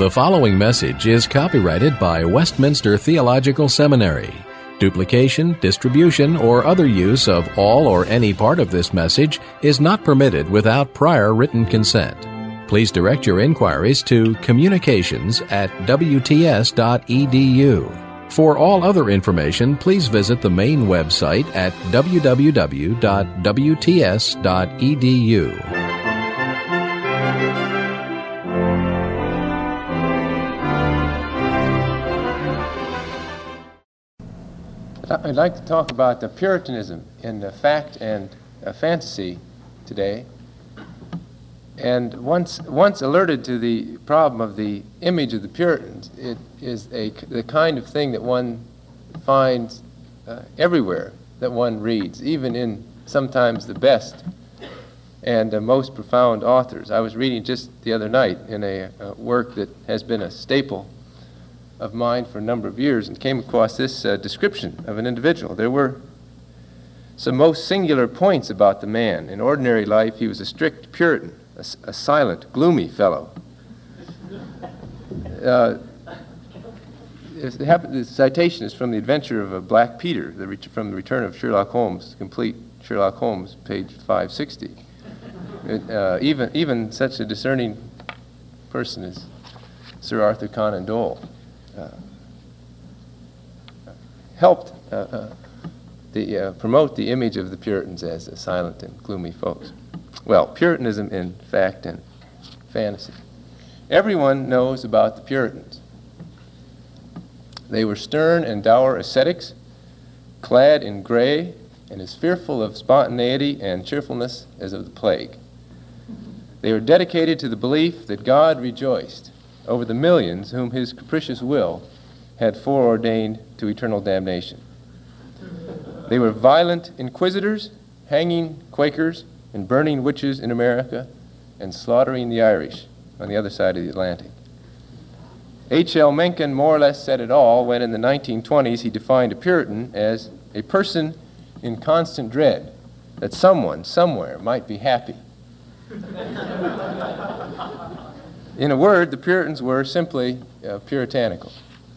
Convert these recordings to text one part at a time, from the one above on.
The following message is copyrighted by Westminster Theological Seminary. Duplication, distribution, or other use of all or any part of this message is not permitted without prior written consent. Please direct your inquiries to communications@wts.edu. For all other information, please visit the main website at www.wts.edu. I'd like to talk about the Puritanism in fact and fantasy today. And once alerted to the problem of the image of the Puritans, it is the kind of thing that one finds everywhere that one reads, even in sometimes the best and most profound authors. I was reading just the other night in a work that has been a staple of mine for a number of years, and came across this description of an individual. There were some most singular points about the man. In ordinary life, he was a strict Puritan, a silent, gloomy fellow. The citation is from The Adventure of Black Peter, from The Return of Sherlock Holmes, complete Sherlock Holmes, page 560. Even such a discerning person as Sir Arthur Conan Doyle helped promote the image of the Puritans as silent and gloomy folks. Well, Puritanism in fact and fantasy. Everyone knows about the Puritans. They were stern and dour ascetics, clad in gray, and as fearful of spontaneity and cheerfulness as of the plague. They were dedicated to the belief that God rejoiced over the millions whom his capricious will had foreordained to eternal damnation. They were violent inquisitors, hanging Quakers and burning witches in America and slaughtering the Irish on the other side of the Atlantic. H.L. Mencken more or less said it all when in the 1920s he defined a Puritan as a person in constant dread that someone, somewhere, might be happy. In a word, the Puritans were simply puritanical.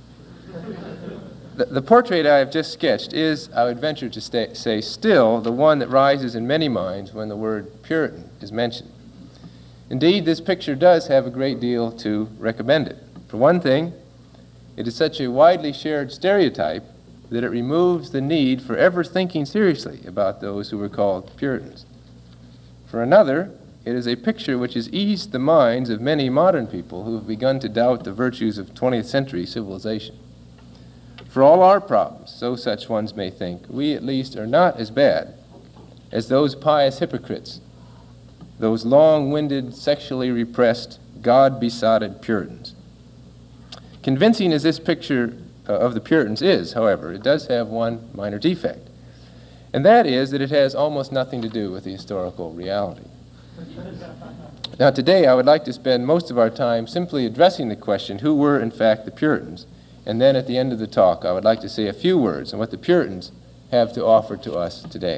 The portrait I have just sketched is, I would venture to say, still the one that rises in many minds when the word Puritan is mentioned. Indeed, this picture does have a great deal to recommend it. For one thing, it is such a widely shared stereotype that it removes the need for ever thinking seriously about those who were called Puritans. For another, it is a picture which has eased the minds of many modern people who have begun to doubt the virtues of 20th century civilization. For all our problems, so such ones may think, we at least are not as bad as those pious hypocrites, those long-winded, sexually repressed, God-besotted Puritans. Convincing as this picture of the Puritans is, however, it does have one minor defect, and that is that it has almost nothing to do with the historical reality. Now today I would like to spend most of our time simply addressing the question, who were in fact the Puritans? And then at the end of the talk I would like to say a few words on what the Puritans have to offer to us today.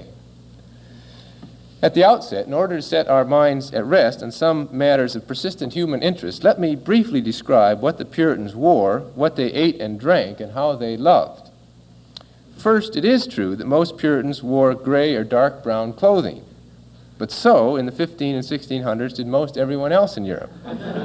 At the outset, in order to set our minds at rest on some matters of persistent human interest, let me briefly describe what the Puritans wore, what they ate and drank, and how they loved. First, it is true that most Puritans wore gray or dark brown clothing. But so, in the 1500s and 1600s, did most everyone else in Europe.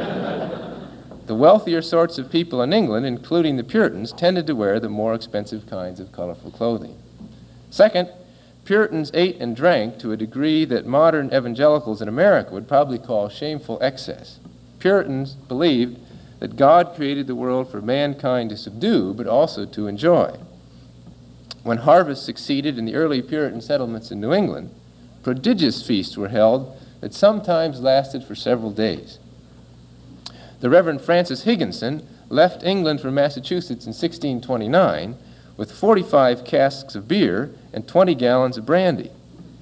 The wealthier sorts of people in England, including the Puritans, tended to wear the more expensive kinds of colorful clothing. Second, Puritans ate and drank to a degree that modern evangelicals in America would probably call shameful excess. Puritans believed that God created the world for mankind to subdue, but also to enjoy. When harvest succeeded in the early Puritan settlements in New England, prodigious feasts were held that sometimes lasted for several days. The Reverend Francis Higginson left England for Massachusetts in 1629 with 45 casks of beer and 20 gallons of brandy.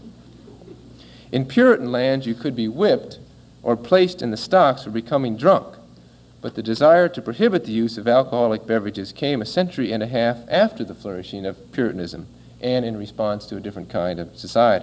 In Puritan lands, you could be whipped or placed in the stocks for becoming drunk, but the desire to prohibit the use of alcoholic beverages came a century and a half after the flourishing of Puritanism and in response to a different kind of society.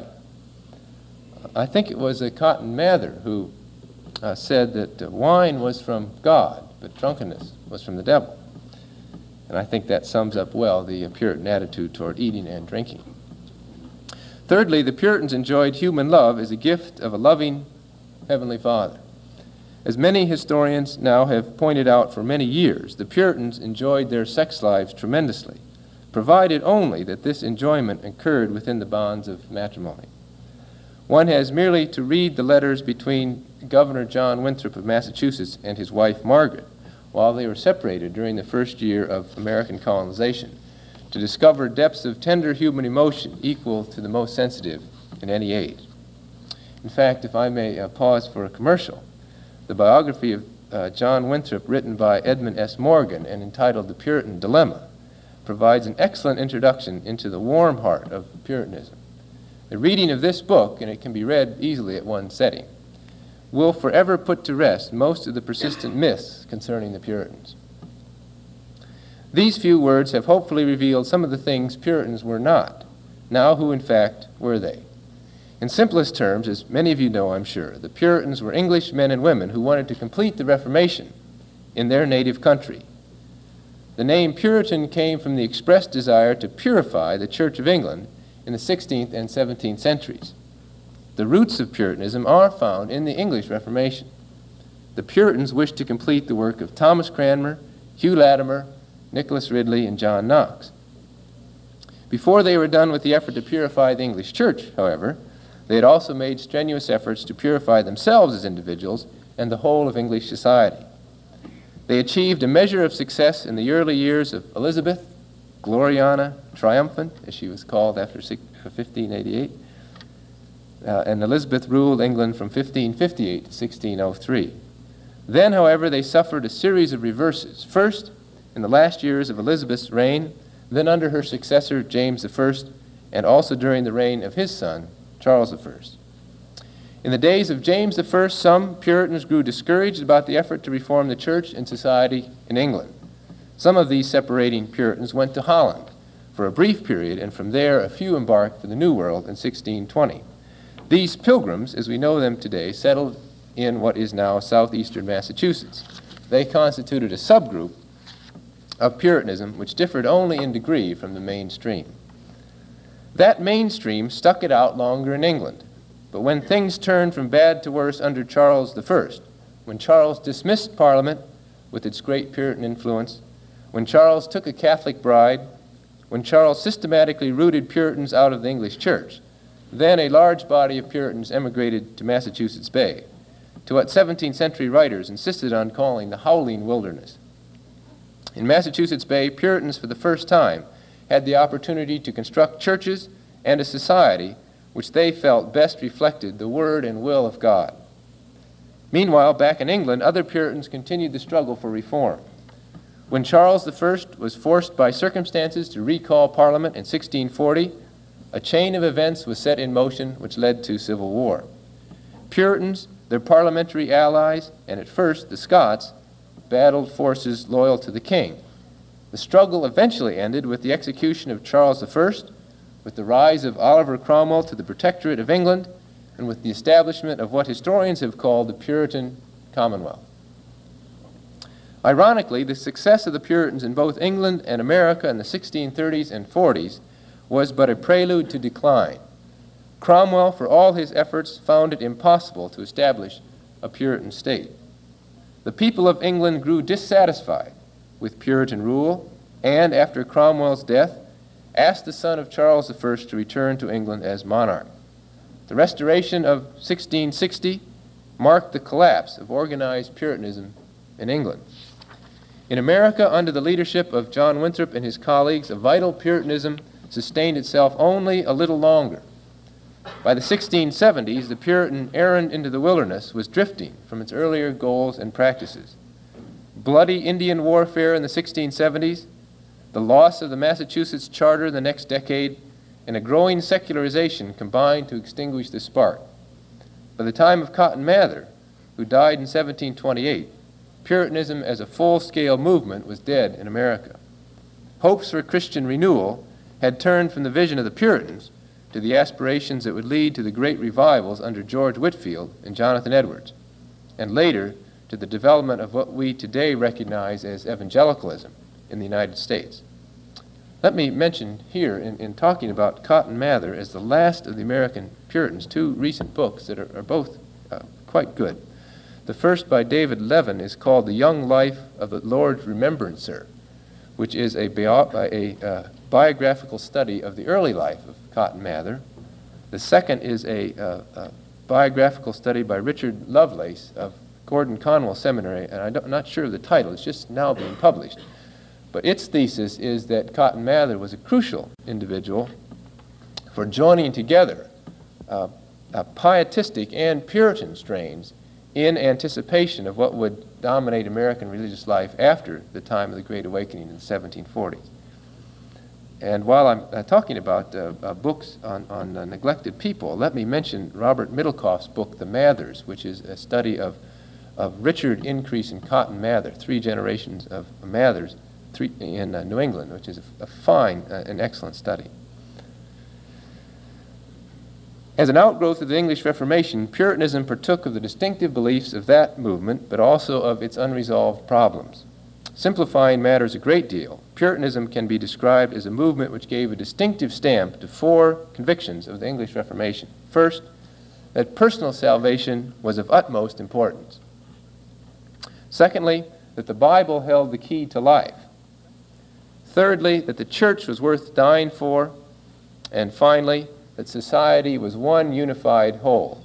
I think it was Cotton Mather who said that wine was from God, but drunkenness was from the devil. And I think that sums up well the Puritan attitude toward eating and drinking. Thirdly, the Puritans enjoyed human love as a gift of a loving Heavenly Father. As many historians now have pointed out for many years, the Puritans enjoyed their sex lives tremendously, provided only that this enjoyment occurred within the bonds of matrimony. One has merely to read the letters between Governor John Winthrop of Massachusetts and his wife Margaret while they were separated during the first year of American colonization to discover depths of tender human emotion equal to the most sensitive in any age. In fact, if I may pause for a commercial, the biography of John Winthrop, written by Edmund S. Morgan and entitled The Puritan Dilemma, provides an excellent introduction into the warm heart of Puritanism. The reading of this book, and it can be read easily at one setting, will forever put to rest most of the persistent myths concerning the Puritans. These few words have hopefully revealed some of the things Puritans were not. Now, who in fact were they? In simplest terms, as many of you know, I'm sure, the Puritans were English men and women who wanted to complete the Reformation in their native country. The name Puritan came from the expressed desire to purify the Church of England in the 16th and 17th centuries. The roots of Puritanism are found in the English Reformation. The Puritans wished to complete the work of Thomas Cranmer, Hugh Latimer, Nicholas Ridley, and John Knox. Before they were done with the effort to purify the English Church, however, they had also made strenuous efforts to purify themselves as individuals and the whole of English society. They achieved a measure of success in the early years of Elizabeth, Gloriana Triumphant, as she was called after 1588, and Elizabeth ruled England from 1558 to 1603. Then, however, they suffered a series of reverses, first in the last years of Elizabeth's reign, then under her successor James I, and also during the reign of his son, Charles I. In the days of James I, some Puritans grew discouraged about the effort to reform the church and society in England. Some of these separating Puritans went to Holland for a brief period, and from there a few embarked for the New World in 1620. These pilgrims, as we know them today, settled in what is now southeastern Massachusetts. They constituted a subgroup of Puritanism which differed only in degree from the mainstream. That mainstream stuck it out longer in England, but when things turned from bad to worse under Charles I, when Charles dismissed Parliament with its great Puritan influence, when Charles took a Catholic bride, when Charles systematically rooted Puritans out of the English church, then a large body of Puritans emigrated to Massachusetts Bay, to what 17th century writers insisted on calling the Howling Wilderness. In Massachusetts Bay, Puritans for the first time had the opportunity to construct churches and a society which they felt best reflected the word and will of God. Meanwhile, back in England, other Puritans continued the struggle for reform. When Charles I was forced by circumstances to recall Parliament in 1640, a chain of events was set in motion which led to civil war. Puritans, their parliamentary allies, and at first the Scots, battled forces loyal to the king. The struggle eventually ended with the execution of Charles I, with the rise of Oliver Cromwell to the Protectorate of England, and with the establishment of what historians have called the Puritan Commonwealth. Ironically, the success of the Puritans in both England and America in the 1630s and 40s was but a prelude to decline. Cromwell, for all his efforts, found it impossible to establish a Puritan state. The people of England grew dissatisfied with Puritan rule, and after Cromwell's death, asked the son of Charles I to return to England as monarch. The Restoration of 1660 marked the collapse of organized Puritanism in England. In America, under the leadership of John Winthrop and his colleagues, a vital Puritanism sustained itself only a little longer. By the 1670s, the Puritan errand into the wilderness was drifting from its earlier goals and practices. Bloody Indian warfare in the 1670s, the loss of the Massachusetts Charter the next decade, and a growing secularization combined to extinguish the spark. By the time of Cotton Mather, who died in 1728, Puritanism as a full-scale movement was dead in America. Hopes for Christian renewal had turned from the vision of the Puritans to the aspirations that would lead to the great revivals under George Whitefield and Jonathan Edwards, and later to the development of what we today recognize as evangelicalism in the United States. Let me mention here, in talking about Cotton Mather as the last of the American Puritans, two recent books that are both quite good. The first, by David Levin, is called The Young Life of the Lord's Remembrancer, which is a biographical study of the early life of Cotton Mather. The second is a biographical study by Richard Lovelace of Gordon Conwell Seminary, and I'm not sure of the title. It's just now being published. But its thesis is that Cotton Mather was a crucial individual for joining together pietistic and Puritan strains in anticipation of what would dominate American religious life after the time of the Great Awakening in the 1740s. And while I'm talking about books on neglected people, let me mention Robert Middlecoff's book, The Mathers, which is a study of Richard Increase and Cotton Mather, 3 generations of Mathers in New England, which is a fine and excellent study. As an outgrowth of the English Reformation, Puritanism partook of the distinctive beliefs of that movement, but also of its unresolved problems. Simplifying matters a great deal, Puritanism can be described as a movement which gave a distinctive stamp to 4 convictions of the English Reformation. First, that personal salvation was of utmost importance. Secondly, that the Bible held the key to life. Thirdly, that the church was worth dying for. And finally, that society was one unified whole.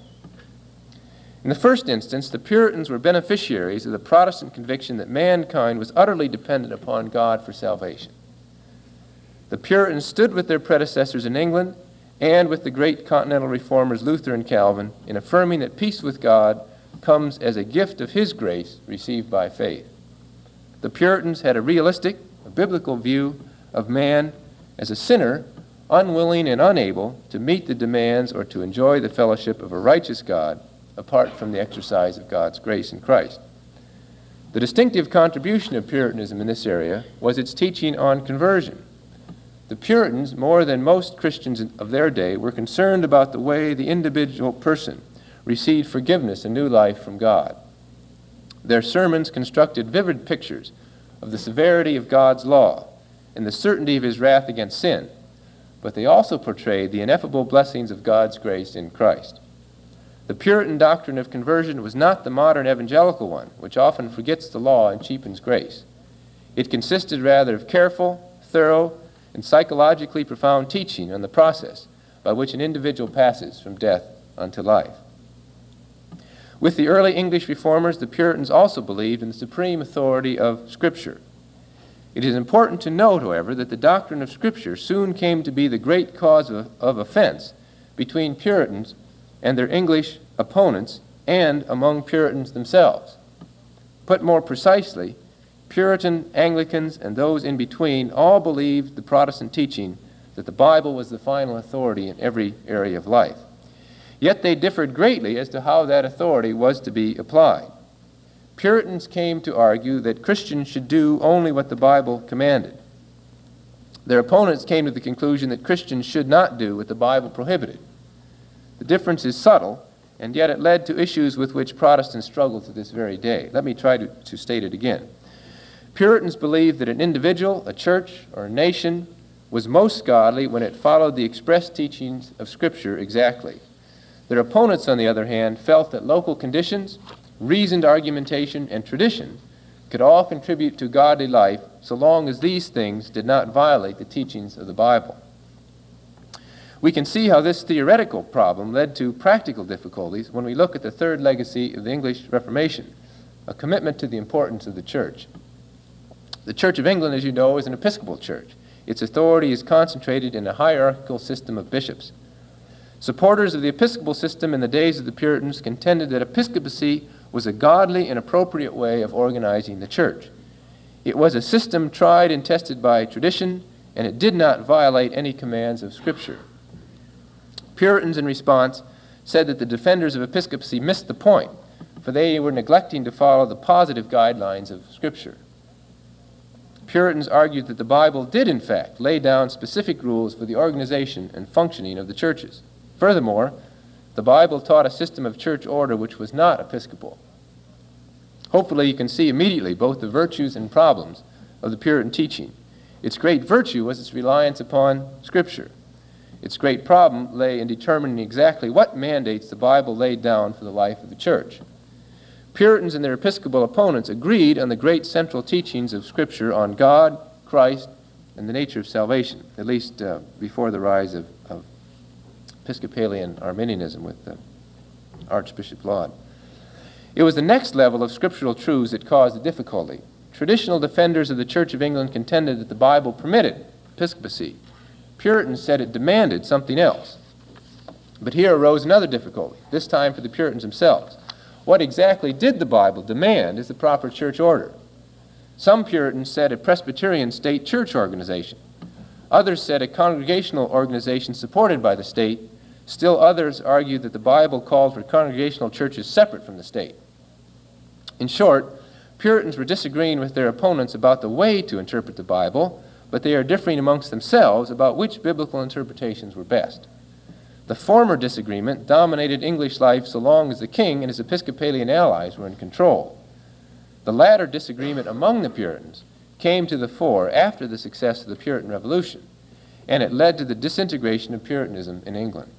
In the first instance, the Puritans were beneficiaries of the Protestant conviction that mankind was utterly dependent upon God for salvation. The Puritans stood with their predecessors in England and with the great continental reformers Luther and Calvin in affirming that peace with God comes as a gift of His grace received by faith. The Puritans had a realistic, a biblical view of man as a sinner, unwilling and unable to meet the demands or to enjoy the fellowship of a righteous God apart from the exercise of God's grace in Christ. The distinctive contribution of Puritanism in this area was its teaching on conversion. The Puritans, more than most Christians of their day, were concerned about the way the individual person received forgiveness and new life from God. Their sermons constructed vivid pictures of the severity of God's law and the certainty of His wrath against sin, but they also portrayed the ineffable blessings of God's grace in Christ. The Puritan doctrine of conversion was not the modern evangelical one, which often forgets the law and cheapens grace. It consisted rather of careful, thorough, and psychologically profound teaching on the process by which an individual passes from death unto life. With the early English reformers, the Puritans also believed in the supreme authority of Scripture. It is important to note, however, that the doctrine of Scripture soon came to be the great cause of offense between Puritans and their English opponents and among Puritans themselves. Put more precisely, Puritan, Anglicans, and those in between all believed the Protestant teaching that the Bible was the final authority in every area of life. Yet they differed greatly as to how that authority was to be applied. Puritans came to argue that Christians should do only what the Bible commanded. Their opponents came to the conclusion that Christians should not do what the Bible prohibited. The difference is subtle, and yet it led to issues with which Protestants struggle to this very day. Let me try to state it again. Puritans believed that an individual, a church, or a nation was most godly when it followed the express teachings of Scripture exactly. Their opponents, on the other hand, felt that local conditions, reasoned argumentation, and tradition could all contribute to godly life so long as these things did not violate the teachings of the Bible. We can see how this theoretical problem led to practical difficulties when we look at the third legacy of the English Reformation, a commitment to the importance of the church. The Church of England, as you know, is an Episcopal church. Its authority is concentrated in a hierarchical system of bishops. Supporters of the Episcopal system in the days of the Puritans contended that episcopacy was a godly and appropriate way of organizing the church. It was a system tried and tested by tradition, and it did not violate any commands of Scripture. Puritans, in response, said that the defenders of episcopacy missed the point, for they were neglecting to follow the positive guidelines of Scripture. Puritans argued that the Bible did, in fact, lay down specific rules for the organization and functioning of the churches. Furthermore, the Bible taught a system of church order which was not episcopal. Hopefully you can see immediately both the virtues and problems of the Puritan teaching. Its great virtue was its reliance upon Scripture. Its great problem lay in determining exactly what mandates the Bible laid down for the life of the church. Puritans and their Episcopal opponents agreed on the great central teachings of Scripture on God, Christ, and the nature of salvation, at least before the rise of Episcopalian Arminianism with Archbishop Laud. It was the next level of scriptural truths that caused the difficulty. Traditional defenders of the Church of England contended that the Bible permitted episcopacy. Puritans said it demanded something else. But here arose another difficulty, this time for the Puritans themselves. What exactly did the Bible demand as the proper church order? Some Puritans said a Presbyterian state church organization. Others said a congregational organization supported by the state. Still others argued that the Bible called for congregational churches separate from the state. In short, Puritans were disagreeing with their opponents about the way to interpret the Bible, but they are differing amongst themselves about which biblical interpretations were best. The former disagreement dominated English life so long as the king and his Episcopalian allies were in control. The latter disagreement among the Puritans came to the fore after the success of the Puritan Revolution, and it led to the disintegration of Puritanism in England.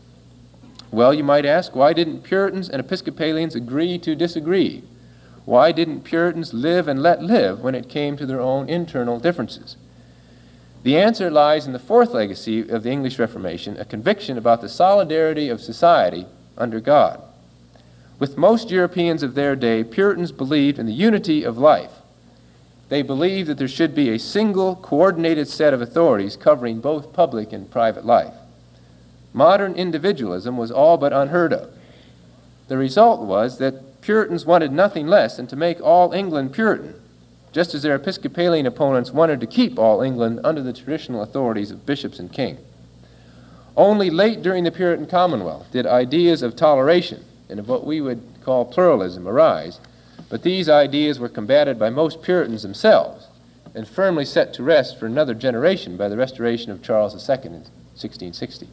Well, you might ask, why didn't Puritans and Episcopalians agree to disagree? Why didn't Puritans live and let live when it came to their own internal differences? The answer lies in the fourth legacy of the English Reformation, a conviction about the solidarity of society under God. With most Europeans of their day, Puritans believed in the unity of life. They believed that there should be a single, coordinated set of authorities covering both public and private life. Modern individualism was all but unheard of. The result was that Puritans wanted nothing less than to make all England Puritan, just as their Episcopalian opponents wanted to keep all England under the traditional authorities of bishops and king. Only late during the Puritan Commonwealth did ideas of toleration and of what we would call pluralism arise, but these ideas were combated by most Puritans themselves and firmly set to rest for another generation by the restoration of Charles II in 1660.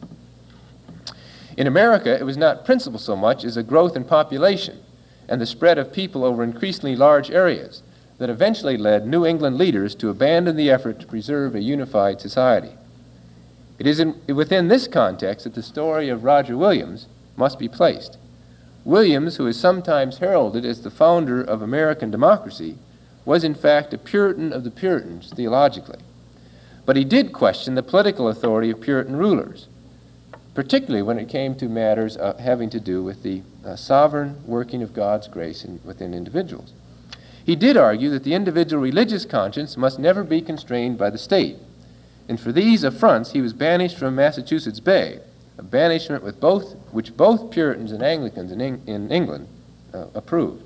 In America, it was not principle so much as a growth in population and the spread of people over increasingly large areas that eventually led New England leaders to abandon the effort to preserve a unified society. It is within this context that the story of Roger Williams must be placed. Williams, who is sometimes heralded as the founder of American democracy, was in fact a Puritan of the Puritans theologically. But he did question the political authority of Puritan rulers, particularly when it came to matters having to do with the sovereign working of God's grace within individuals. He did argue that the individual religious conscience must never be constrained by the state, and for these affronts he was banished from Massachusetts Bay, a banishment which both Puritans and Anglicans in England approved.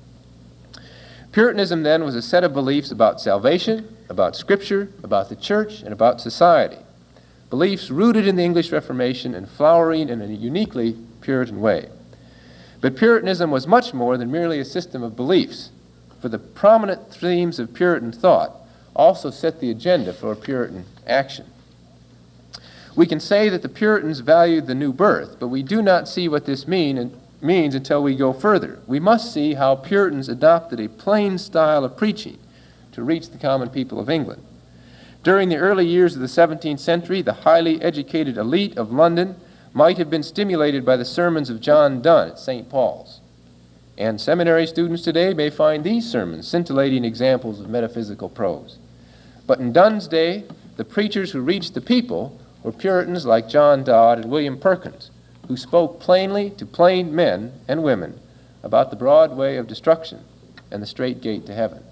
Puritanism then was a set of beliefs about salvation, about Scripture, about the church, and about society. Beliefs rooted in the English Reformation and flowering in a uniquely Puritan way. But Puritanism was much more than merely a system of beliefs, for the prominent themes of Puritan thought also set the agenda for Puritan action. We can say that the Puritans valued the new birth, but we do not see what this means until we go further. We must see how Puritans adopted a plain style of preaching to reach the common people of England. During the early years of the 17th century, the highly educated elite of London might have been stimulated by the sermons of John Donne at St. Paul's. And seminary students today may find these sermons scintillating examples of metaphysical prose. But in Donne's day, the preachers who reached the people were Puritans like John Dodd and William Perkins, who spoke plainly to plain men and women about the broad way of destruction and the straight gate to heaven.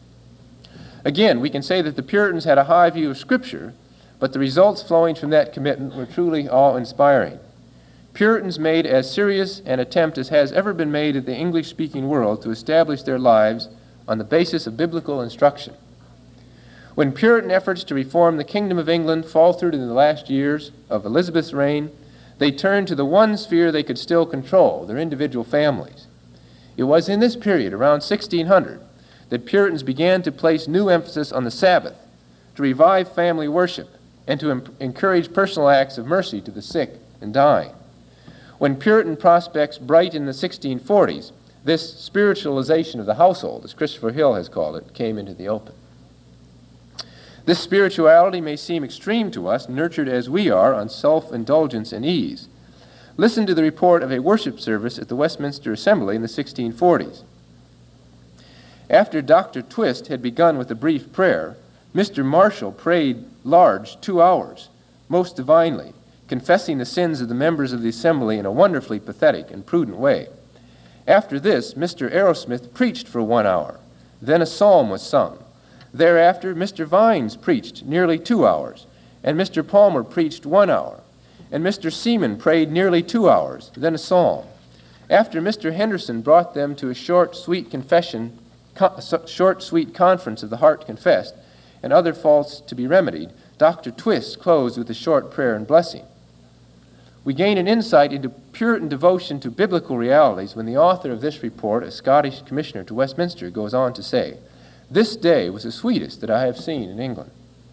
Again, we can say that the Puritans had a high view of Scripture, but the results flowing from that commitment were truly awe-inspiring. Puritans made as serious an attempt as has ever been made in the English-speaking world to establish their lives on the basis of biblical instruction. When Puritan efforts to reform the Kingdom of England faltered in the last years of Elizabeth's reign, they turned to the one sphere they could still control, their individual families. It was in this period, around 1600, that Puritans began to place new emphasis on the Sabbath, to revive family worship, and to encourage personal acts of mercy to the sick and dying. When Puritan prospects brightened in the 1640s, This spiritualization of the household, as Christopher Hill has called it, came into the open. This spirituality may seem extreme to us, nurtured as we are on self-indulgence and ease. Listen to the report of a worship service at the Westminster Assembly in the 1640s. After Dr. Twist had begun with a brief prayer, Mr. Marshall prayed large 2 hours, most divinely, confessing the sins of the members of the assembly in a wonderfully pathetic and prudent way. After this, Mr. Arrowsmith preached for 1 hour. Then a psalm was sung. Thereafter, Mr. Vines preached nearly 2 hours, and Mr. Palmer preached 1 hour, and Mr. Seaman prayed nearly 2 hours, then a psalm. After Mr. Henderson brought them to a short, sweet conference of the heart confessed, and other faults to be remedied, Dr. Twist closed with a short prayer and blessing. We gain an insight into Puritan devotion to biblical realities when the author of this report, a Scottish commissioner to Westminster, goes on to say, "This day was the sweetest that I have seen in England."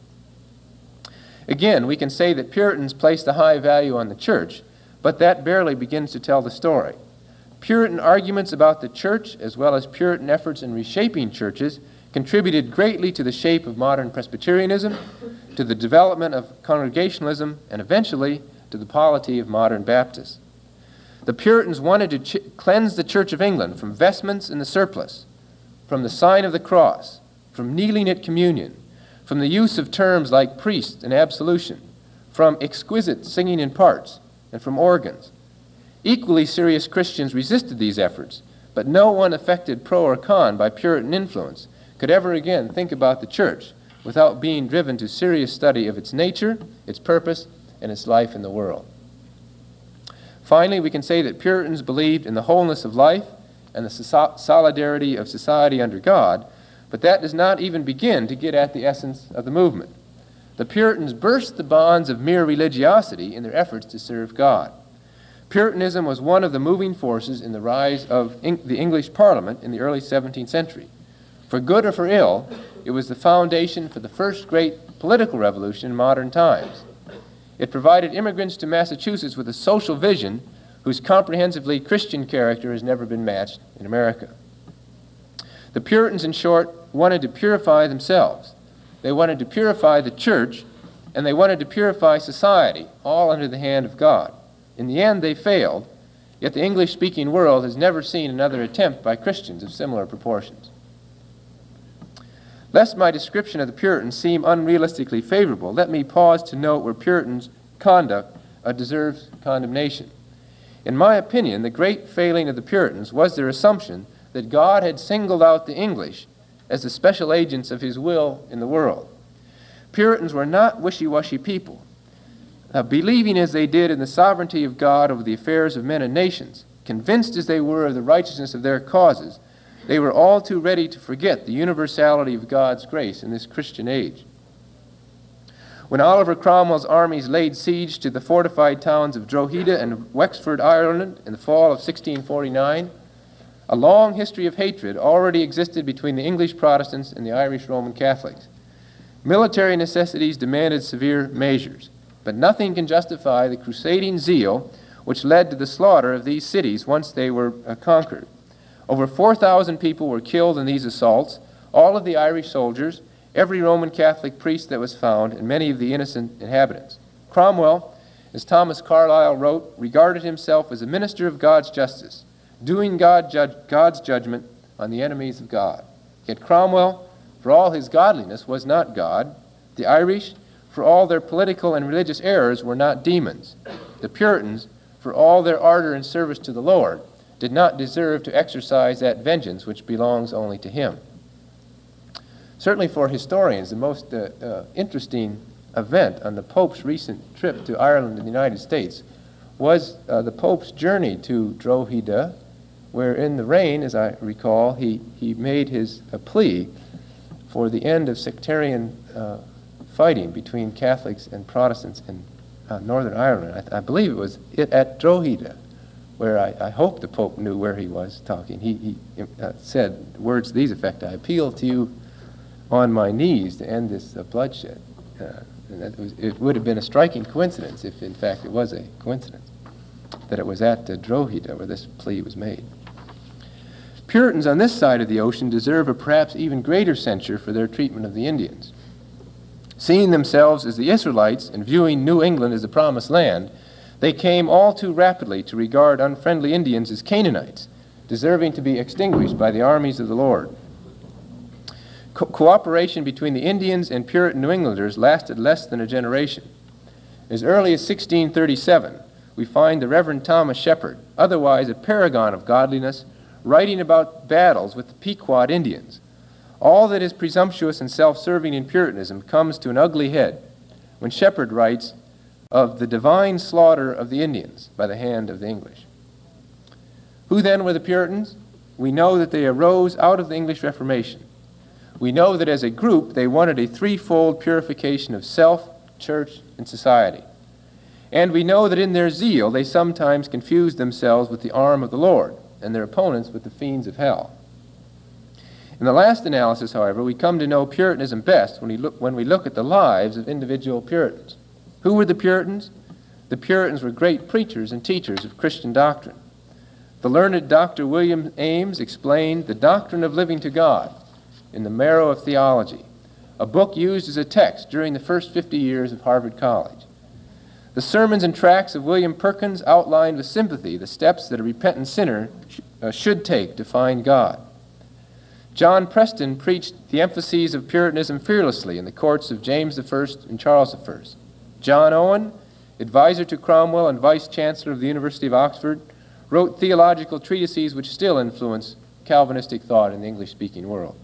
Again, we can say that Puritans placed a high value on the church, but that barely begins to tell the story. Puritan arguments about the church, as well as Puritan efforts in reshaping churches, contributed greatly to the shape of modern Presbyterianism, to the development of Congregationalism, and eventually to the polity of modern Baptists. The Puritans wanted to cleanse the Church of England from vestments in the surplice, from the sign of the cross, from kneeling at communion, from the use of terms like priest and absolution, from exquisite singing in parts, and from organs. Equally serious Christians resisted these efforts, but no one affected pro or con by Puritan influence could ever again think about the church without being driven to serious study of its nature, its purpose, and its life in the world. Finally, we can say that Puritans believed in the wholeness of life and the solidarity of society under God, but that does not even begin to get at the essence of the movement. The Puritans burst the bonds of mere religiosity in their efforts to serve God. Puritanism was one of the moving forces in the rise of the English Parliament in the early 17th century. For good or for ill, it was the foundation for the first great political revolution in modern times. It provided immigrants to Massachusetts with a social vision whose comprehensively Christian character has never been matched in America. The Puritans, in short, wanted to purify themselves. They wanted to purify the church, and they wanted to purify society, all under the hand of God. In the end, they failed, yet the English-speaking world has never seen another attempt by Christians of similar proportions. Lest my description of the Puritans seem unrealistically favorable, let me pause to note where Puritans' conduct deserves condemnation. In my opinion, the great failing of the Puritans was their assumption that God had singled out the English as the special agents of his will in the world. Puritans were not wishy-washy people. Believing as they did in the sovereignty of God over the affairs of men and nations, convinced as they were of the righteousness of their causes, they were all too ready to forget the universality of God's grace in this Christian age. When Oliver Cromwell's armies laid siege to the fortified towns of Drogheda and Wexford, Ireland, in the fall of 1649, a long history of hatred already existed between the English Protestants and the Irish Roman Catholics. Military necessities demanded severe measures, but nothing can justify the crusading zeal which led to the slaughter of these cities once they were conquered. Over 4,000 people were killed in these assaults, all of the Irish soldiers, every Roman Catholic priest that was found, and many of the innocent inhabitants. Cromwell, as Thomas Carlyle wrote, regarded himself as a minister of God's justice, doing God's judgment on the enemies of God. Yet Cromwell, for all his godliness, was not God. The Irish, for all their political and religious errors, were not demons. The Puritans, for all their ardor in service to the Lord, did not deserve to exercise that vengeance which belongs only to him. Certainly for historians, the most interesting event on the Pope's recent trip to Ireland and the United States was the Pope's journey to Drogheda, where in the rain, as I recall, he made his plea for the end of sectarian fighting between Catholics and Protestants in Northern Ireland. I believe it was at Drogheda, where I hope the Pope knew where he was talking. He said words to these effect: "I appeal to you on my knees to end this bloodshed." And it would have been a striking coincidence, if in fact it was a coincidence, that it was at Drogheda where this plea was made. Puritans on this side of the ocean deserve a perhaps even greater censure for their treatment of the Indians. Seeing themselves as the Israelites and viewing New England as the promised land, they came all too rapidly to regard unfriendly Indians as Canaanites, deserving to be extinguished by the armies of the Lord. Cooperation between the Indians and Puritan New Englanders lasted less than a generation. As early as 1637, we find the Reverend Thomas Shepard, otherwise a paragon of godliness, writing about battles with the Pequot Indians. All that is presumptuous and self-serving in Puritanism comes to an ugly head when Shepard writes of the divine slaughter of the Indians by the hand of the English. Who then were the Puritans? We know that they arose out of the English Reformation. We know that as a group they wanted a threefold purification of self, church, and society. And we know that in their zeal they sometimes confused themselves with the arm of the Lord and their opponents with the fiends of hell. In the last analysis, however, we come to know Puritanism best when we look at the lives of individual Puritans. Who were the Puritans? The Puritans were great preachers and teachers of Christian doctrine. The learned Dr. William Ames explained The Doctrine of Living to God in the Marrow of Theology, a book used as a text during the first 50 years of Harvard College. The sermons and tracts of William Perkins outlined with sympathy the steps that a repentant sinner should take to find God. John Preston preached the emphases of Puritanism fearlessly in the courts of James I and Charles I. John Owen, advisor to Cromwell and vice-chancellor of the University of Oxford, wrote theological treatises which still influence Calvinistic thought in the English-speaking world.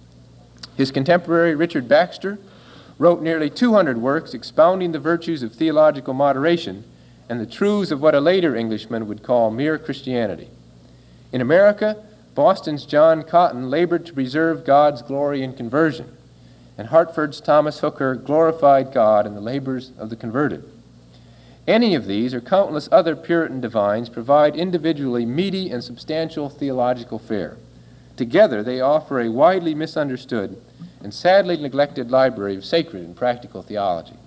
His contemporary, Richard Baxter, wrote nearly 200 works expounding the virtues of theological moderation and the truths of what a later Englishman would call mere Christianity. In America, Boston's John Cotton labored to preserve God's glory in conversion, and Hartford's Thomas Hooker glorified God in the labors of the converted. Any of these or countless other Puritan divines provide individually meaty and substantial theological fare. Together, they offer a widely misunderstood and sadly neglected library of sacred and practical theology.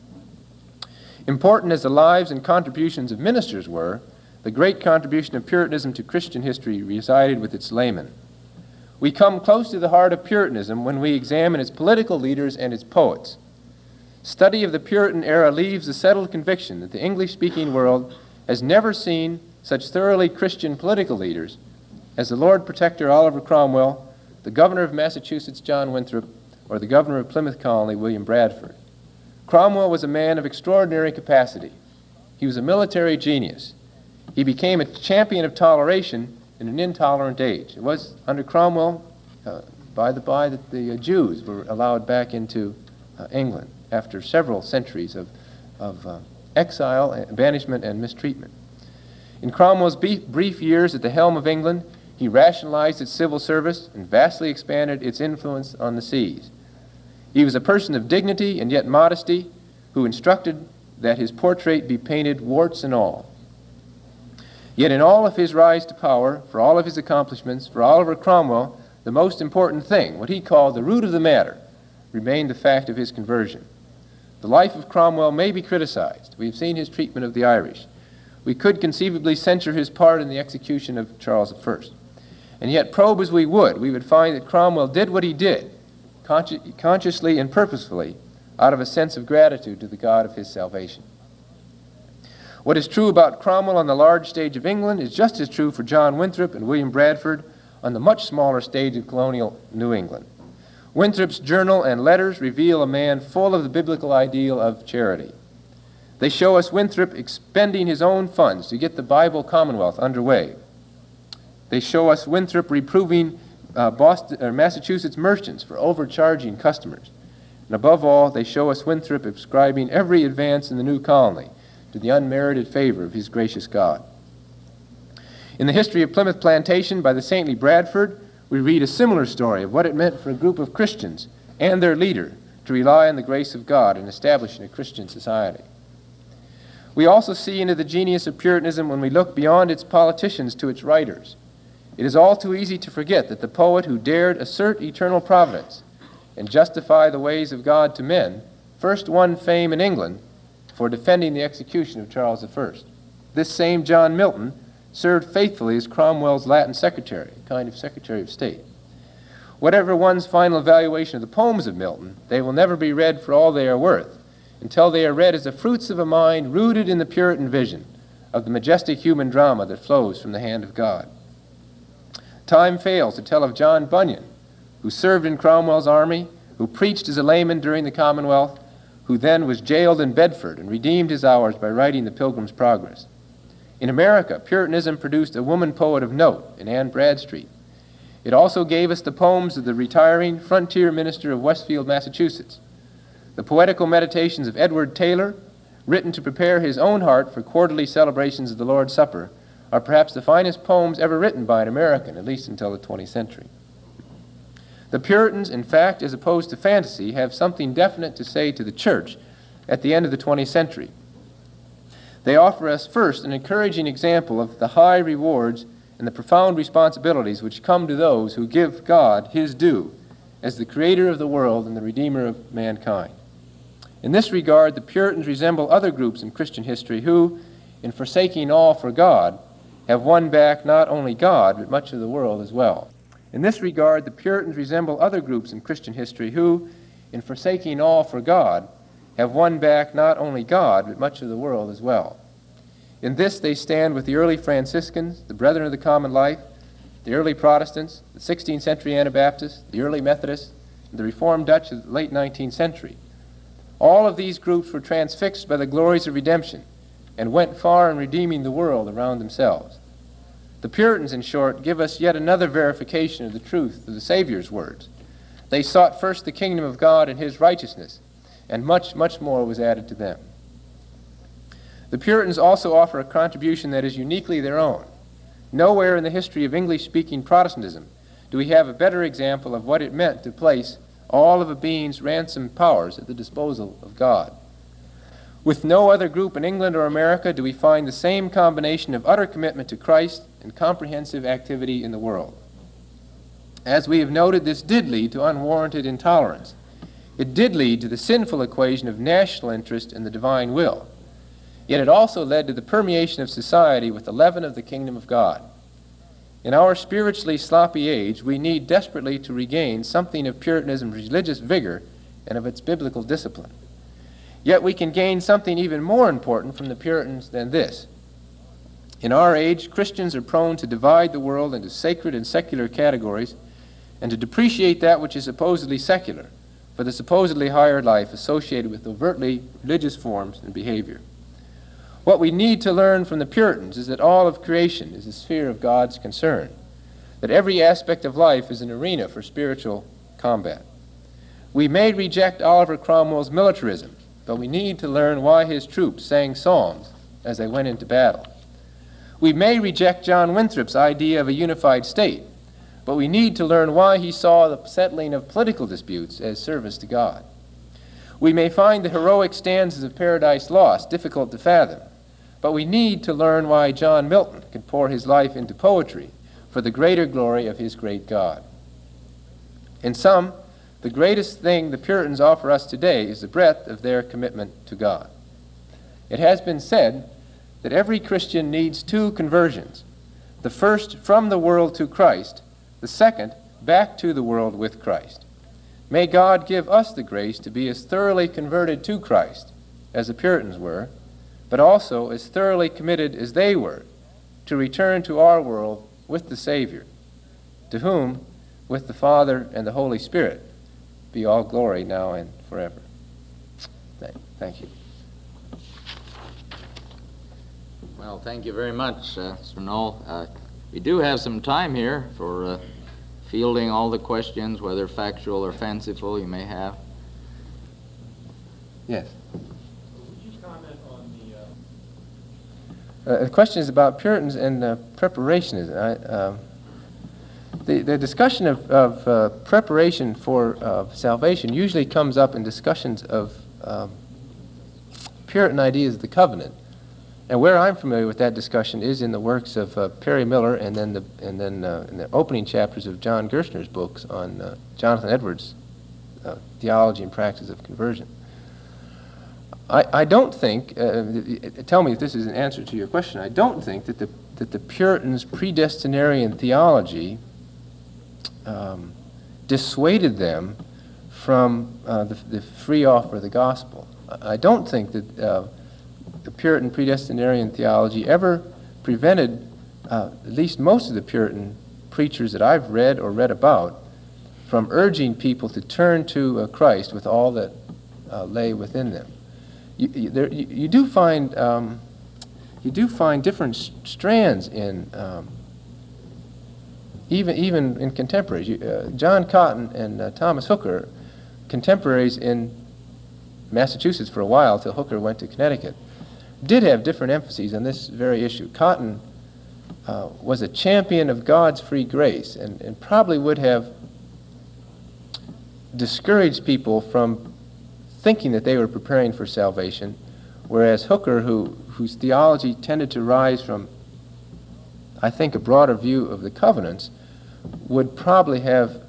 Important as the lives and contributions of ministers were, the great contribution of Puritanism to Christian history resided with its laymen. We come close to the heart of Puritanism when we examine its political leaders and its poets. Study of the Puritan era leaves the settled conviction that the English-speaking world has never seen such thoroughly Christian political leaders as the Lord Protector Oliver Cromwell, the Governor of Massachusetts John Winthrop, or the Governor of Plymouth Colony William Bradford. Cromwell was a man of extraordinary capacity. He was a military genius. He became a champion of toleration in an intolerant age. It was under Cromwell, by the by, that the Jews were allowed back into England after several centuries of exile, banishment, and mistreatment. In Cromwell's brief years at the helm of England, he rationalized its civil service and vastly expanded its influence on the seas. He was a person of dignity and yet modesty, who instructed that his portrait be painted warts and all. Yet in all of his rise to power, for all of his accomplishments, for Oliver Cromwell, the most important thing, what he called the root of the matter, remained the fact of his conversion. The life of Cromwell may be criticized. We have seen his treatment of the Irish. We could conceivably censure his part in the execution of Charles I. And yet, probe as we would find that Cromwell did what he did, consciously and purposefully, out of a sense of gratitude to the God of his salvation. What is true about Cromwell on the large stage of England is just as true for John Winthrop and William Bradford on the much smaller stage of colonial New England. Winthrop's journal and letters reveal a man full of the biblical ideal of charity. They show us Winthrop expending his own funds to get the Bible Commonwealth underway. They show us Winthrop reproving Massachusetts merchants for overcharging customers. And above all, they show us Winthrop ascribing every advance in the new colony to the unmerited favor of his gracious God. In the history of Plymouth Plantation by the saintly Bradford, we read a similar story of what it meant for a group of Christians and their leader to rely on the grace of God in establishing a Christian society. We also see into the genius of Puritanism when we look beyond its politicians to its writers. It is all too easy to forget that the poet who dared assert eternal providence and justify the ways of God to men first won fame in England for defending the execution of Charles I. This same John Milton served faithfully as Cromwell's Latin secretary, a kind of Secretary of State. Whatever one's final evaluation of the poems of Milton, they will never be read for all they are worth until they are read as the fruits of a mind rooted in the Puritan vision of the majestic human drama that flows from the hand of God. Time fails to tell of John Bunyan, who served in Cromwell's army, who preached as a layman during the Commonwealth, who then was jailed in Bedford and redeemed his hours by writing The Pilgrim's Progress. In America, Puritanism produced a woman poet of note in Anne Bradstreet. It also gave us the poems of the retiring frontier minister of Westfield, Massachusetts. The poetical meditations of Edward Taylor, written to prepare his own heart for quarterly celebrations of the Lord's Supper, are perhaps the finest poems ever written by an American, at least until the 20th century. The Puritans, in fact, as opposed to fantasy, have something definite to say to the church at the end of the 20th century. They offer us first an encouraging example of the high rewards and the profound responsibilities which come to those who give God his due as the creator of the world and the redeemer of mankind. In this regard, the Puritans resemble other groups in Christian history who, in forsaking all for God, have won back not only God, but much of the world as well. In this regard, the Puritans resemble other groups in Christian history who, in forsaking all for God, have won back not only God, but much of the world as well. In this they stand with the early Franciscans, the Brethren of the Common Life, the early Protestants, the 16th century Anabaptists, the early Methodists, and the Reformed Dutch of the late 19th century. All of these groups were transfixed by the glories of redemption and went far in redeeming the world around themselves. The Puritans, in short, give us yet another verification of the truth of the Savior's words. They sought first the kingdom of God and his righteousness, and much, much more was added to them. The Puritans also offer a contribution that is uniquely their own. Nowhere in the history of English-speaking Protestantism do we have a better example of what it meant to place all of a being's ransomed powers at the disposal of God. With no other group in England or America do we find the same combination of utter commitment to Christ and comprehensive activity in the world. As we have noted, this did lead to unwarranted intolerance. It did lead to the sinful equation of national interest and the divine will. Yet it also led to the permeation of society with the leaven of the kingdom of God. In our spiritually sloppy age, we need desperately to regain something of Puritanism's religious vigor and of its biblical discipline. Yet we can gain something even more important from the Puritans than this. In our age, Christians are prone to divide the world into sacred and secular categories and to depreciate that which is supposedly secular for the supposedly higher life associated with overtly religious forms and behavior. What we need to learn from the Puritans is that all of creation is a sphere of God's concern, that every aspect of life is an arena for spiritual combat. We may reject Oliver Cromwell's militarism, but we need to learn why his troops sang psalms as they went into battle. We may reject John Winthrop's idea of a unified state, but we need to learn why he saw the settling of political disputes as service to God. We may find the heroic stanzas of Paradise Lost difficult to fathom, but we need to learn why John Milton could pour his life into poetry for the greater glory of his great God. In sum, the greatest thing the Puritans offer us today is the breadth of their commitment to God. It has been said that every Christian needs two conversions, the first from the world to Christ, the second back to the world with Christ. May God give us the grace to be as thoroughly converted to Christ as the Puritans were, but also as thoroughly committed as they were to return to our world with the Savior, to whom, with the Father and the Holy Spirit, be all glory now and forever. Thank you. Well, thank you very much, Sir Noel. We do have some time here for fielding all the questions, whether factual or fanciful, you may have. Yes. Would you comment on the question is about Puritans and preparation. The discussion of preparation for salvation usually comes up in discussions of Puritan ideas of the covenant. And where I'm familiar with that discussion is in the works of Perry Miller, and then in the opening chapters of John Gerstner's books on Jonathan Edwards' theology and practice of conversion. I don't think, tell me if this is an answer to your question, I don't think that that the Puritans' predestinarian theology dissuaded them from the free offer of the gospel. I don't think that the Puritan predestinarian theology ever prevented at least most of the Puritan preachers that I've read or read about from urging people to turn to Christ with all that lay within them. You do find different strands in even in contemporaries. John Cotton and Thomas Hooker, contemporaries in Massachusetts for a while till Hooker went to Connecticut, did have different emphases on this very issue. Cotton was a champion of God's free grace and probably would have discouraged people from thinking that they were preparing for salvation, whereas Hooker, whose theology tended to rise from, I think, a broader view of the covenants, would probably have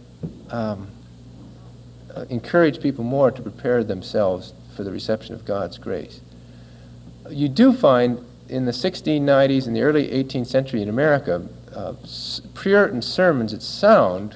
encouraged people more to prepare themselves for the reception of God's grace. You do find in the 1690s and the early 18th century in America, Puritan sermons that sound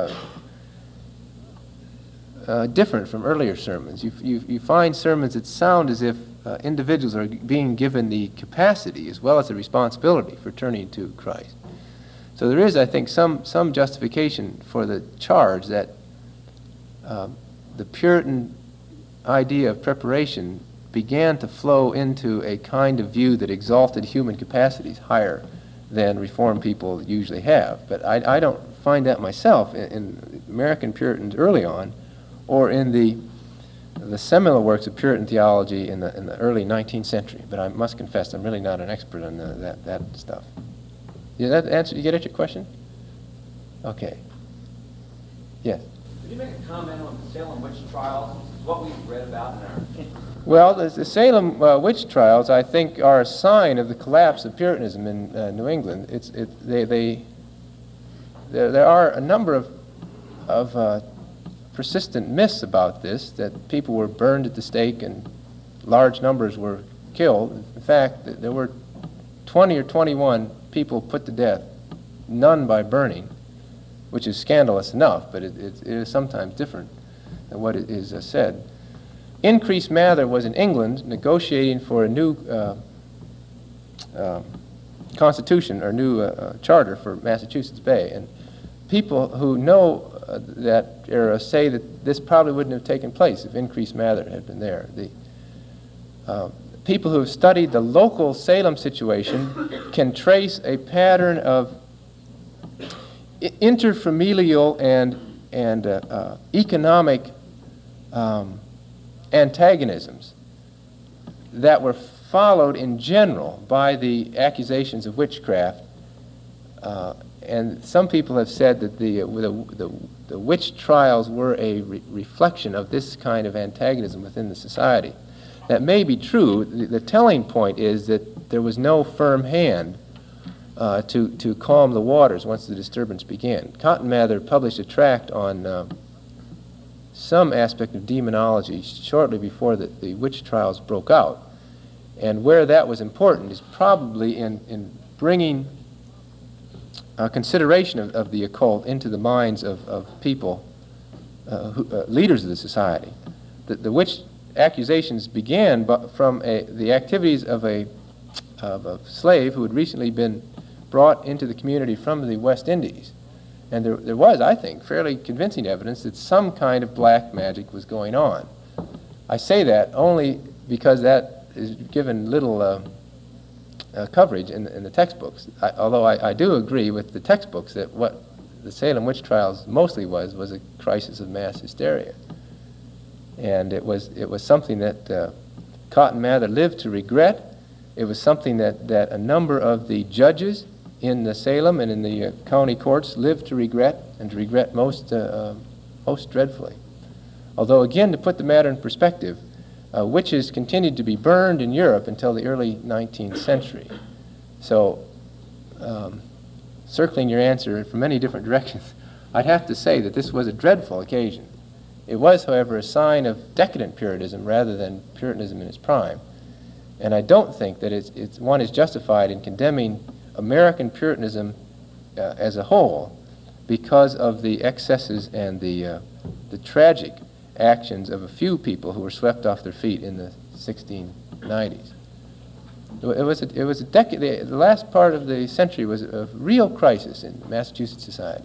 different from earlier sermons. You find sermons that sound as if individuals are being given the capacity as well as the responsibility for turning to Christ. So there is, I think, some justification for the charge that the Puritan idea of preparation began to flow into a kind of view that exalted human capacities higher than Reformed people usually have. But I don't find that myself in American Puritans early on, or in the seminal works of Puritan theology in the early 19th century. But I must confess, I'm really not an expert on that stuff. Did that answer? You get at your question? Okay. Yes. Could you make a comment on the Salem witch trials? What we've read about in our... Well, the Salem witch trials, I think, are a sign of the collapse of Puritanism in New England. There are a number of persistent myths about this, that people were burned at the stake and large numbers were killed. In fact, there were 20 or 21 people put to death, none by burning, which is scandalous enough, but it is sometimes different than what it is said. Increase Mather was in England negotiating for a new constitution or new charter for Massachusetts Bay, and people who know that era say that this probably wouldn't have taken place if Increase Mather had been there. The people who have studied the local Salem situation can trace a pattern of interfamilial and economic antagonisms that were followed in general by the accusations of witchcraft. And some people have said that the witch trials were a reflection of this kind of antagonism within the society. That may be true. The telling point is that there was no firm hand to calm the waters once the disturbance began. Cotton Mather published a tract on some aspect of demonology shortly before the witch trials broke out. And where that was important is probably in bringing consideration of the occult into the minds of people, leaders of the society. The witch accusations began from the activities of a slave who had recently been brought into the community from the West Indies. And there was, I think, fairly convincing evidence that some kind of black magic was going on. I say that only because that is given little coverage in the textbooks. Although I do agree with the textbooks that what the Salem witch trials mostly was a crisis of mass hysteria. And it was something that Cotton Mather lived to regret. It was something that a number of the judges in the Salem and in the county courts lived to regret, and to regret most dreadfully. Although, again, to put the matter in perspective, witches continued to be burned in Europe until the early 19th century. So, circling your answer from many different directions, I'd have to say that this was a dreadful occasion. It was, however, a sign of decadent Puritanism rather than Puritanism in its prime. And I don't think that one is justified in condemning American Puritanism as a whole because of the excesses and the tragic actions of a few people who were swept off their feet in the 1690s. It was a decade. The last part of the century was a real crisis in Massachusetts society.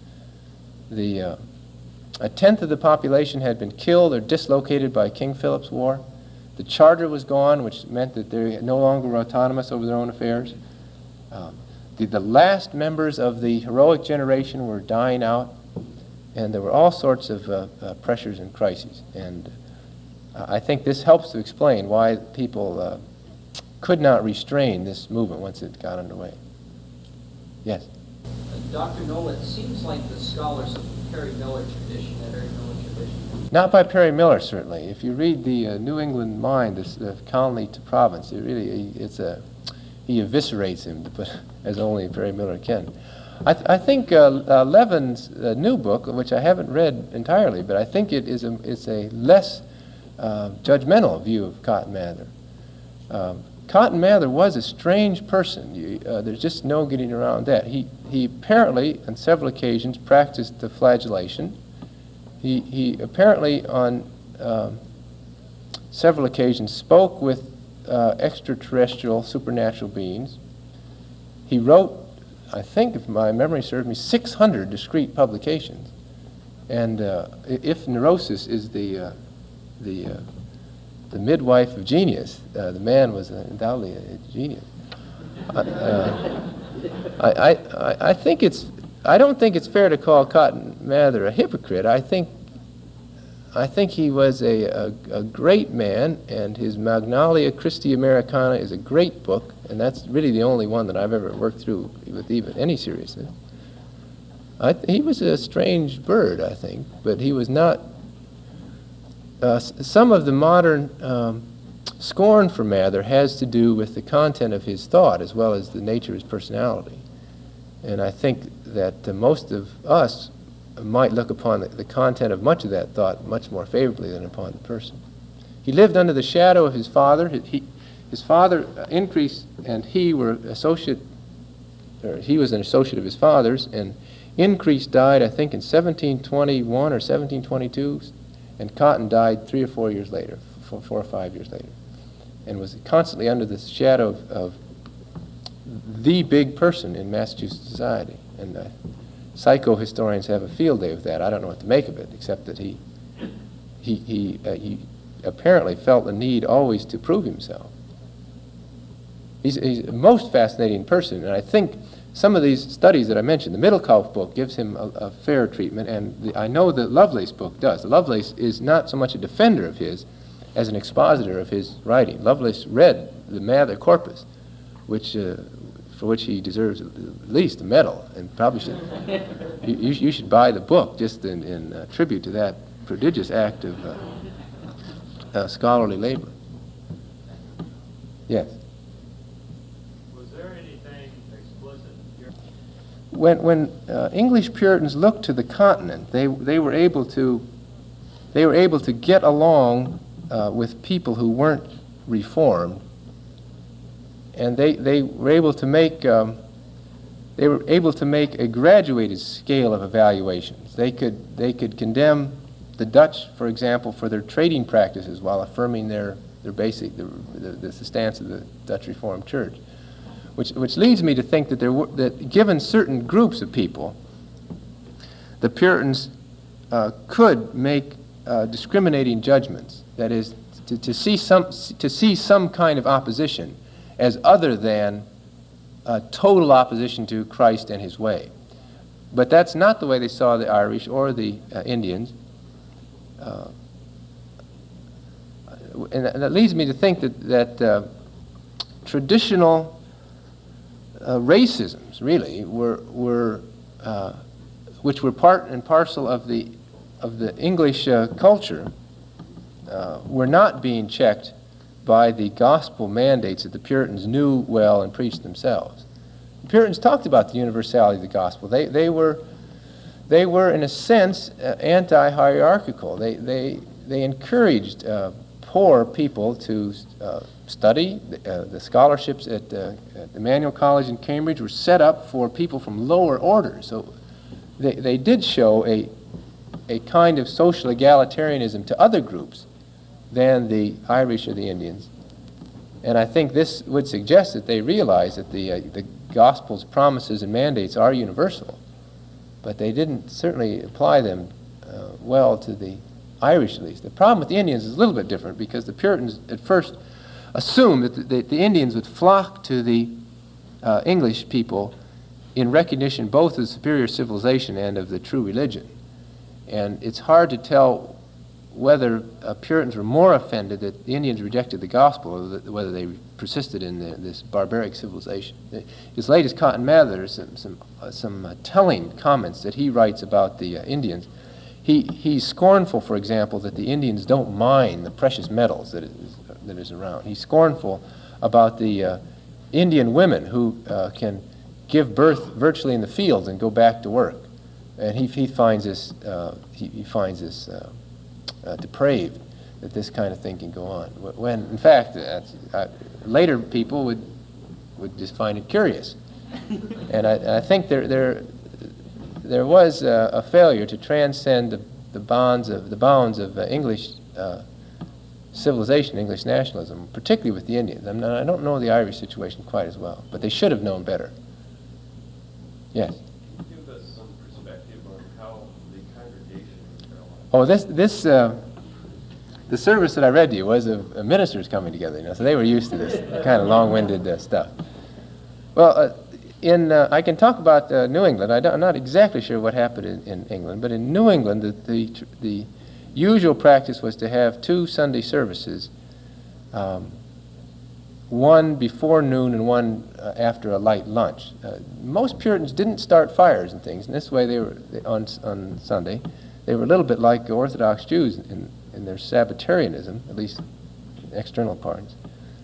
A tenth of the population had been killed or dislocated by King Philip's War. The charter was gone, which meant that they no longer were autonomous over their own affairs. The last members of the heroic generation were dying out, and there were all sorts of pressures and crises. And I think this helps to explain why people could not restrain this movement once it got underway. Yes? Dr. Knoll, it seems like the scholars of the Perry Miller tradition, Not by Perry Miller, certainly. If you read the New England Mind, the colony to province, he eviscerates him, to put, as only Perry Miller can. I think Levin's new book, which I haven't read entirely, but I think it's a less judgmental view of Cotton Mather. Cotton Mather was a strange person. There's just no getting around that. He apparently, on several occasions, practiced the flagellation. He apparently, on several occasions, spoke with extraterrestrial, supernatural beings. He wrote, I think, if my memory serves me, 600 discrete publications. And if neurosis is the midwife of genius, the man was undoubtedly a genius. I don't think it's fair to call Cotton Mather a hypocrite. I think he was a great man, and his Magnalia Christi Americana is a great book, and that's really the only one that I've ever worked through with even any seriousness. He was a strange bird, I think, but he was not. Some of the modern scorn for Mather has to do with the content of his thought as well as the nature of his personality. And I think that most of us might look upon the content of much of that thought much more favorably than upon the person. He lived under the shadow of his father. His father, Increase, and he were he was an associate of his father's, and Increase died, I think, in 1721 or 1722, and Cotton died 3 or 4 years later, 4 or 5 years later, and was constantly under the shadow of the big person in Massachusetts society. And psychohistorians have a field day with that. I don't know what to make of it, except that he apparently felt the need always to prove himself. He's a most fascinating person, and I think some of these studies that I mentioned, the Middlecoff book gives him a fair treatment, and I know the Lovelace book does. Lovelace is not so much a defender of his as an expositor of his writing. Lovelace read the Mather corpus, for which he deserves at least a medal, and probably should. You should buy the book just in tribute to that prodigious act of scholarly labor. Yes. Was there anything explicit? When English Puritans looked to the continent, they were able to get along with people who weren't reformed. And they were able to make a graduated scale of evaluations. They could condemn the Dutch, for example, for their trading practices while affirming their basic the stance of the Dutch Reformed Church, which leads me to think that that given certain groups of people, the Puritans could make discriminating judgments. That is, to see some kind of opposition as other than total opposition to Christ and his way. But that's not the way they saw the Irish or the Indians. And that leads me to think that traditional racisms, really, which were part and parcel of the English culture, were not being checked by the gospel mandates that the Puritans knew well and preached themselves. The Puritans talked about the universality of the gospel. They were in a sense anti-hierarchical. They encouraged poor people to study. The scholarships at Emmanuel College in Cambridge were set up for people from lower orders. So they did show a kind of social egalitarianism to other groups than the Irish or the Indians. And I think this would suggest that they realize that the gospel's promises and mandates are universal, but they didn't certainly apply them well to the Irish, at least. The problem with the Indians is a little bit different, because the Puritans at first assumed that the Indians would flock to the English people in recognition both of the superior civilization and of the true religion. And it's hard to tell whether Puritans were more offended that the Indians rejected the gospel, or whether they persisted in this barbaric civilization. As late as Cotton Mather, there's some telling comments that he writes about the Indians. He's scornful, for example, that the Indians don't mine the precious metals that is around. He's scornful about the Indian women who can give birth virtually in the fields and go back to work. And he finds this depraved, that this kind of thing can go on. When, in fact, later people would just find it curious. And I think there was a failure to transcend the bounds of English civilization, English nationalism, particularly with the Indians. I don't know the Irish situation quite as well, but they should have known better. Yes? Can you give us some perspective on how the congregation felt? Oh, the service that I read to you was of ministers coming together, so they were used to this kind of long-winded stuff. Well, I can talk about New England. I'm not exactly sure what happened in England, but in New England, the usual practice was to have 2 Sunday services, one before noon and one after a light lunch. Most Puritans didn't start fires and things, and this way on Sunday, they were a little bit like Orthodox Jews in their Sabbatarianism, at least external parts.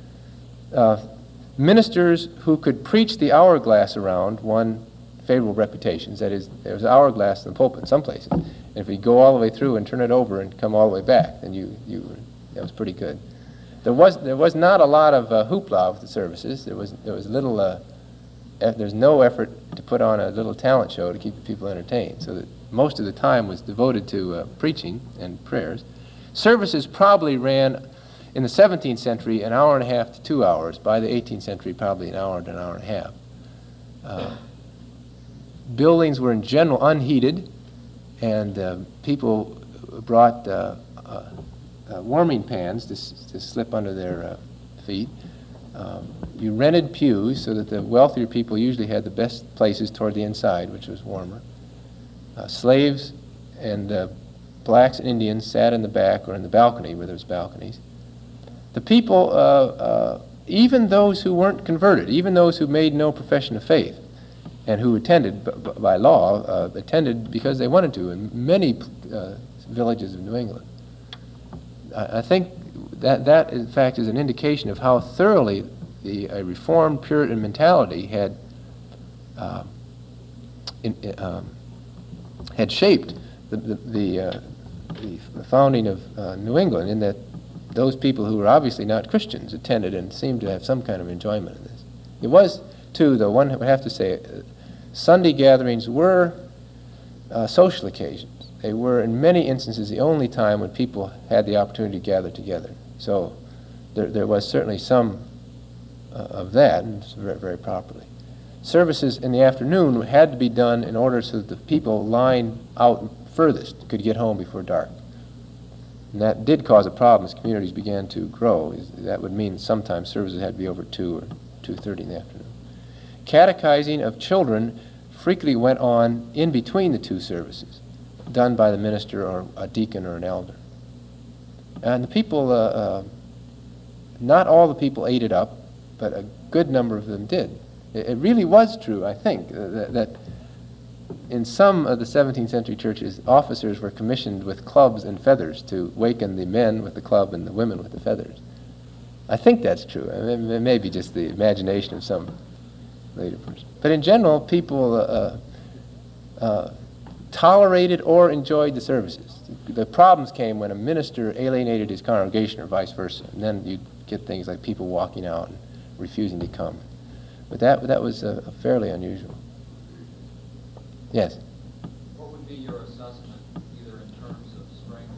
Ministers who could preach the hourglass around won favorable reputations. That is, there was an hourglass in the pulpit in some places. And if you go all the way through and turn it over and come all the way back, then that was pretty good. There was not a lot of hoopla with the services. There was little. There's no effort to put on a little talent show to keep the people entertained. So that most of the time was devoted to preaching and prayers. Services probably ran, in the 17th century, an hour and a half to 2 hours. By the 18th century, probably an hour to an hour and a half. Buildings were in general unheated, and people brought warming pans to slip under their feet. You rented pews so that the wealthier people usually had the best places toward the inside, which was warmer. Slaves and blacks and Indians sat in the back or in the balcony where there was balconies. The people, even those who weren't converted, even those who made no profession of faith and who attended by law, attended because they wanted to in many villages of New England. I think that in fact is an indication of how thoroughly a Reformed Puritan mentality had shaped the founding of New England, in that those people who were obviously not Christians attended and seemed to have some kind of enjoyment in this. It was, too, though, one would have to say, Sunday gatherings were social occasions. They were, in many instances, the only time when people had the opportunity to gather together. So there was certainly some of that, and very, very properly. Services in the afternoon had to be done in order so that the people lying out furthest could get home before dark. And that did cause a problem as communities began to grow. That would mean sometimes services had to be over 2 or 2:30 in the afternoon. Catechizing of children frequently went on in between the 2 services, done by the minister or a deacon or an elder. And the people, not all the people ate it up, but a good number of them did. It really was true, I think, that in some of the 17th century churches, officers were commissioned with clubs and feathers to waken the men with the club and the women with the feathers. I think that's true. It may be just the imagination of some later person. But in general, people tolerated or enjoyed the services. The problems came when a minister alienated his congregation or vice versa, and then you'd get things like people walking out and refusing to come. But that was fairly unusual. Yes? What would be your assessment, either in terms of strength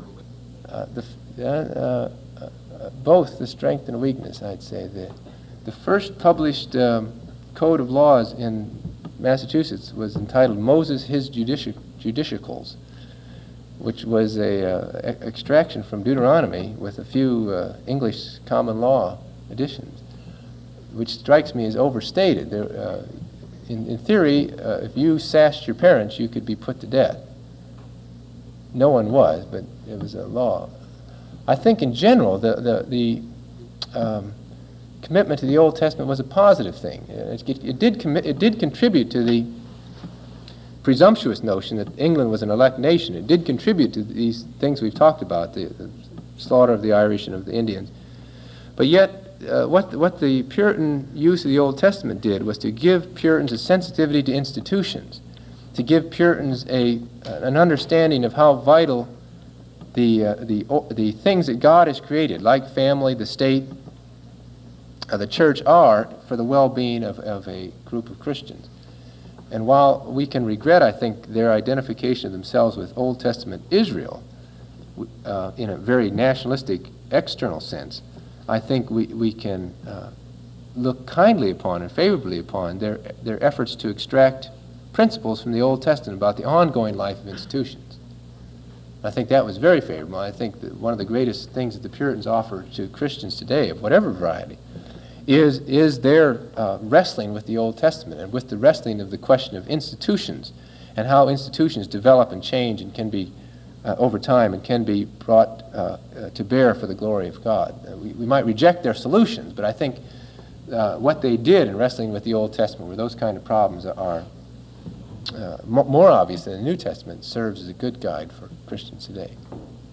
or weakness? Both the strength and weakness, I'd say. The first published code of laws in Massachusetts was entitled Moses His Judiciacles, which was a extraction from Deuteronomy with a few English common law additions, which strikes me as overstated. In theory, if you sashed your parents, you could be put to death. No one was, but it was a law. I think in general, the commitment to the Old Testament was a positive thing. It did contribute to the presumptuous notion that England was an elect nation. It did contribute to these things we've talked about, the slaughter of the Irish and of the Indians. But yet, what the Puritan use of the Old Testament did was to give Puritans a sensitivity to institutions, to give Puritans an understanding of how vital the things that God has created, like family, the state, the church, are for the well-being of a group of Christians. And while we can regret, I think, their identification of themselves with Old Testament Israel in a very nationalistic external sense, I think we can look kindly upon and favorably upon their efforts to extract principles from the Old Testament about the ongoing life of institutions. I think that was very favorable. I think that one of the greatest things that the Puritans offer to Christians today, of whatever variety, is their wrestling with the Old Testament and with the wrestling of the question of institutions and how institutions develop and change and can be over time and can be brought to bear for the glory of God. We might reject their solutions, but I think what they did in wrestling with the Old Testament, where those kind of problems are more obvious than the New Testament, serves as a good guide for Christians today.